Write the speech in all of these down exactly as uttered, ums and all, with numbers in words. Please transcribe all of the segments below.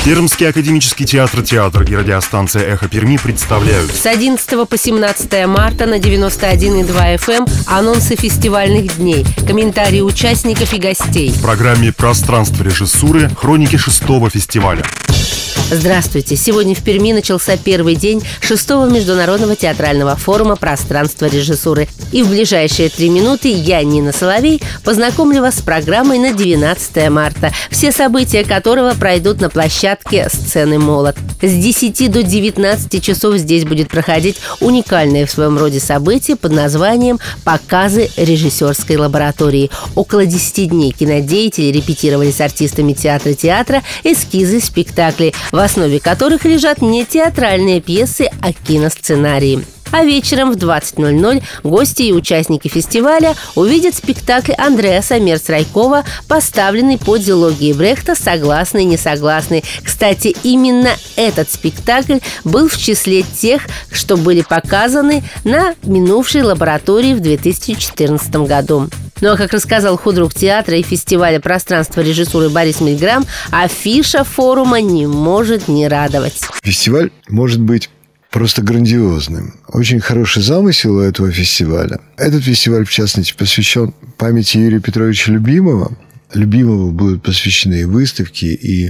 Пермский академический театр «Театр» и радиостанция «Эхо Перми» представляют. С одиннадцатого по семнадцатое марта на девяносто один и два эф эм анонсы фестивальных дней, комментарии участников и гостей. В программе «Пространство режиссуры» хроники шестого фестиваля. Здравствуйте! Сегодня в Перми начался первый день шестого международного театрального форума «Пространство режиссуры». И в ближайшие три минуты я, Нина Соловей, познакомлю вас с программой на двенадцатое марта, все события которого пройдут на площадке сцены «Молот». С десяти до девятнадцати часов здесь будет проходить уникальное в своем роде событие под названием «Показы режиссерской лаборатории». Около десяти дней кинодеятели репетировали с артистами театра театра эскизы спектаклей, в основе которых лежат не театральные пьесы, а киносценарии. А вечером в двадцать ноль ноль гости и участники фестиваля увидят спектакль Андреаса Мерцрайкова, поставленный по дилогии Брехта «Согласный, несогласный». Кстати, именно этот спектакль был в числе тех, что были показаны на минувшей лаборатории в две тысячи четырнадцатом году. Ну а как рассказал худрук театра и фестиваля «Пространство режиссуры» Борис Мильграм, афиша форума не может не радовать. Фестиваль может быть просто грандиозным. Очень хороший замысел у этого фестиваля. Этот фестиваль, в частности, посвящен памяти Юрия Петровича Любимова. Любимову будут посвящены и выставки, и,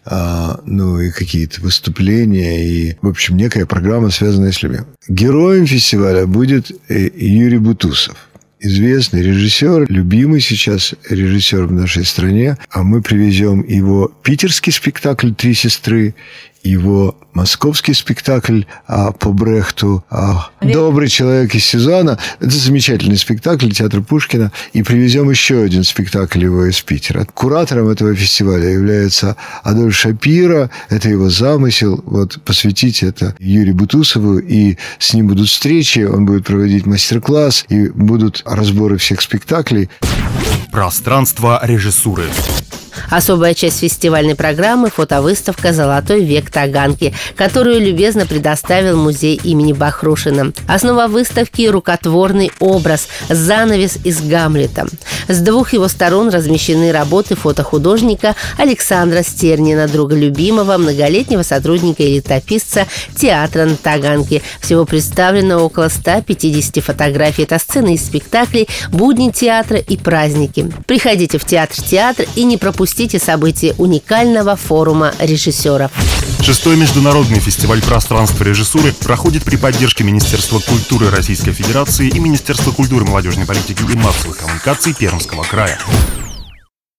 а, ну, и какие-то выступления, и, в общем, некая программа, связанная с Любимовым. Героем фестиваля будет Юрий Бутусов. Известный режиссер, любимый сейчас режиссер в нашей стране. А мы привезем его питерский спектакль «Три сестры», его московский спектакль а, по Брехту а, «Добрый человек из Сезанна». Это замечательный спектакль театра Пушкина. И привезем еще один спектакль его из Питера. Куратором этого фестиваля является Адольф Шапиро. Это его замысел. Вот посвятить это Юрию Бутусову. И с ним будут встречи. Он будет проводить мастер-класс. И будут разборы всех спектаклей. Пространство режиссуры. Особая часть фестивальной программы – фотовыставка «Золотой век Таганки», которую любезно предоставил музей имени Бахрушина. Основа выставки – рукотворный образ «Занавес из Гамлета». С двух его сторон размещены работы фотохудожника Александра Стернина, друга любимого, многолетнего сотрудника и летописца театра на Таганке. Всего представлено около ста пятидесяти фотографий. Это сцены из спектаклей, будни театра и праздники. Приходите в театр-театр и не пропустите события уникального форума режиссеров. Шестой международный фестиваль «Пространство режиссуры» проходит при поддержке Министерства культуры Российской Федерации и Министерства культуры, молодежной политики и массовых коммуникаций Пермского края.